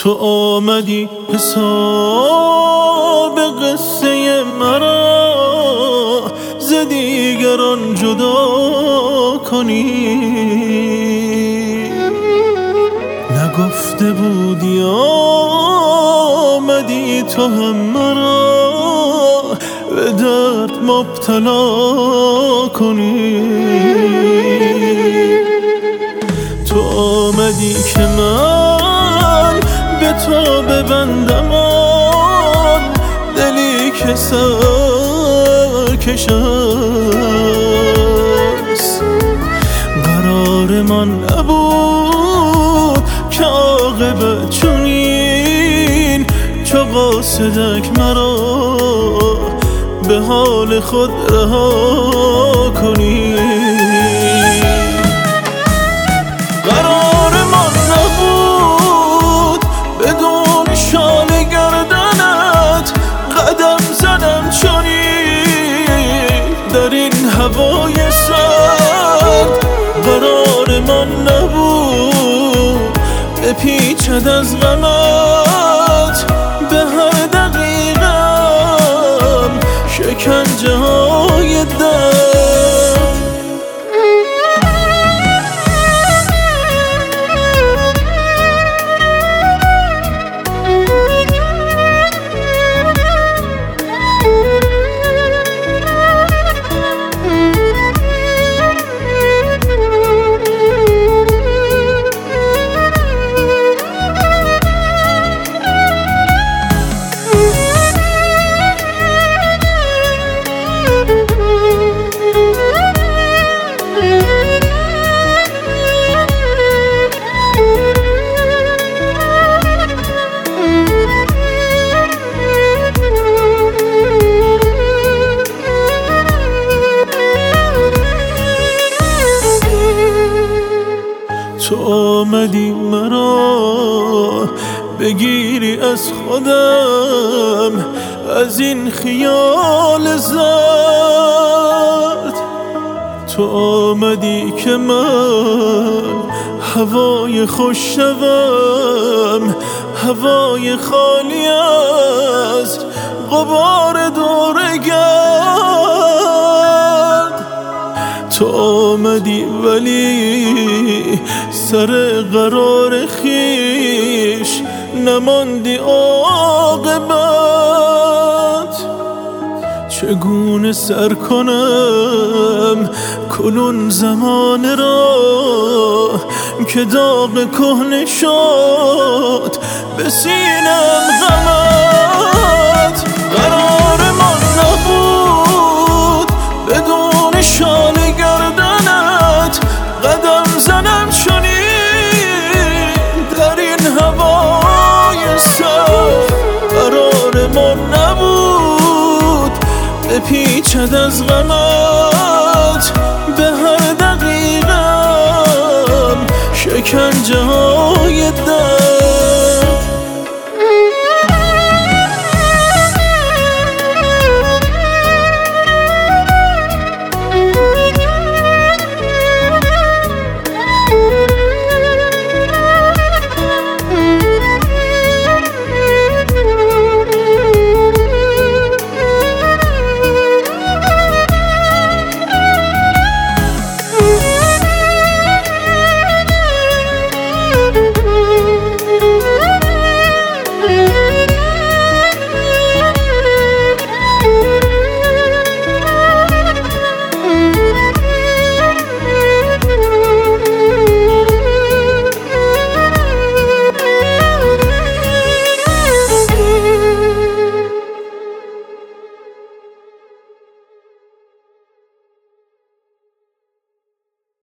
تو آمدی حساب قصه مرا ز دیگران جدا کنی. نگفته بودی آمدی تو هم مرا به درد مبتلا کنی. تو آمدی که من به تو ببندم آن دلی که سرکش است. قرار من نبود که عاقبت چنین چو قاصدک مرا به حال خود رها کنی. قرار من نبود بدون شال گردنت قدم زدم چنین در این هوای سرد. قرار من نبود بپیچد از غمت به هر دقیقم شکنجه های دل. تو آمدی مرا بگیری از خودم از این خیال زرد. تو آمدی که من هوای خوش شوم هوای خالی از غبار دور گرد. تو آمدی ولی سر قرار خیش نماندی عاقبت. چگونه سر کنم کنون زمان را که داغ کهنه شد به سینم غمت. قرار من نبود بدون شال گردنت قدم زنم چنین در این هوای سرد. قرار من نبود بپیچد از غمت به هر دقیقم شکنجه های دل.